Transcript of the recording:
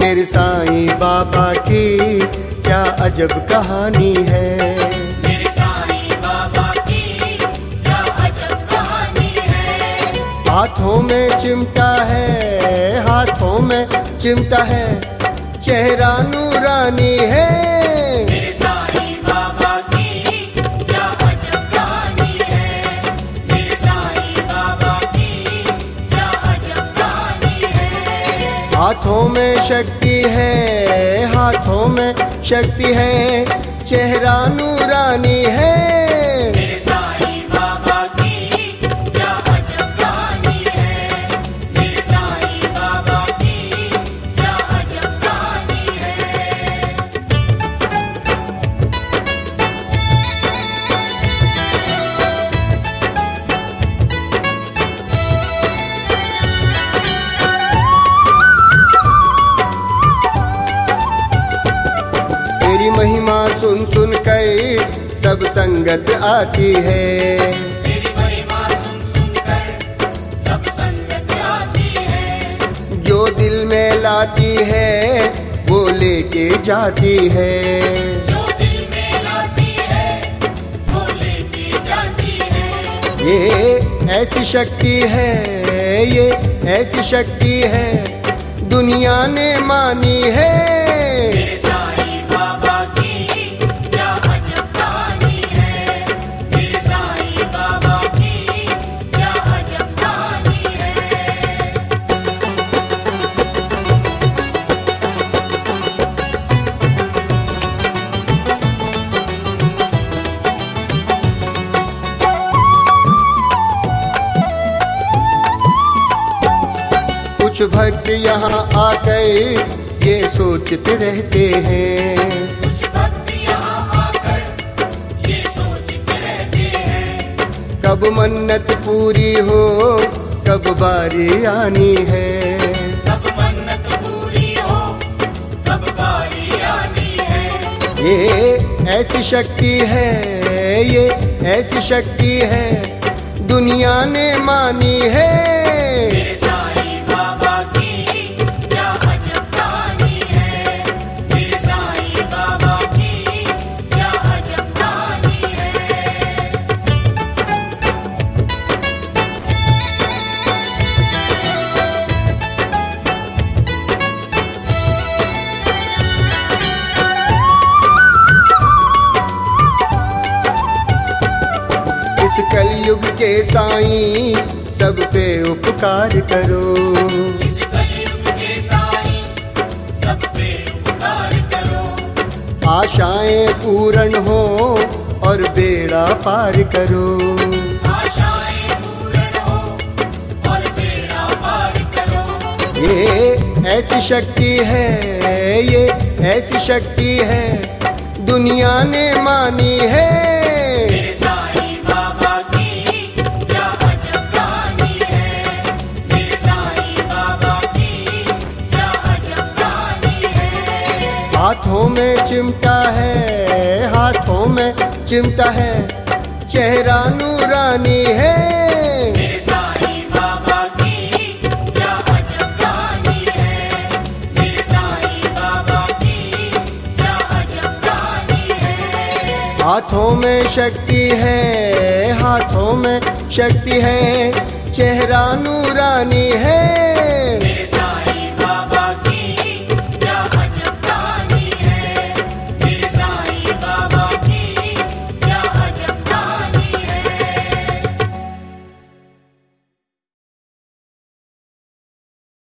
मेरे साईं बाबा की क्या अजब कहानी है। मेरे साईं बाबा की क्या अजब कहानी है। हाथों में चिमटा है, हाथों में चिमटा है, चेहरा नूरानी है। मेरे साईं बाबा की क्या अजब कहानी है। मेरे साईं बाबा की क्या अजब कहानी है। हाथों में शक्ति है, हाथों में शक्ति है, चेहरा नूरानी है। मेरे साईं बाबा की क्या अजब कहानी है। मेरे साईं बाबा की क्या अजब कहानी है। तेरी महिमा सुन सुन कर सब संगत आती है। तेरी महिमा सुन सुन कर सब संगत आती है। जो दिल में लाती है वो लेके जाती है। जो दिल में लाती है वो लेके जाती है। ये ऐसी शक्ति है, ये ऐसी शक्ति है, दुनिया ने मानी है। मेरे साईं बाबा की क्या अजब कहानी है। मेरे साईं बाबा की क्या अजब कहानी है। कुछ भक्त यहाँ आकर ये सोचते रहते हैं, कुछ भक्त यहाँ आकर ये सोचते रहते हैं। कब मन्नत पूरी हो, कब बारी आनी है। कब मन्नत पूरी हो, कब बारी आनी है। ये ऐसी शक्ति है, ये ऐसी शक्ति है, दुनिया ने मानी है। मेरे साईं बाबा की क्या अजब कहानी है। मेरे साईं बाबा की क्या अजब कहानी है। इस कलयुग के साईं सब पे उपकार करो। इस कलयुग के साईं सब पे उपकार करो। आशाएं पूर्ण हो और बेड़ा पार करो। आशाएं पूर्ण हो और बेड़ा पार करो। ये ऐसी शक्ति है, ये ऐसी शक्ति है, दुनिया ने मानी है। मेरे साईं बाबा की क्या अजब कहानी है। मेरे साईं बाबा की क्या अजब कहानी है। हाथों में चिमटा है, हाथों में चिमटा है, चेहरा नूरानी है। मेरे साईं बाबा की क्या अजब कहानी है। मेरे साईं बाबा की क्या अजब कहानी है। हाथों में शक्ति है, हाथों में शक्ति है, चेहरा नूरानी है।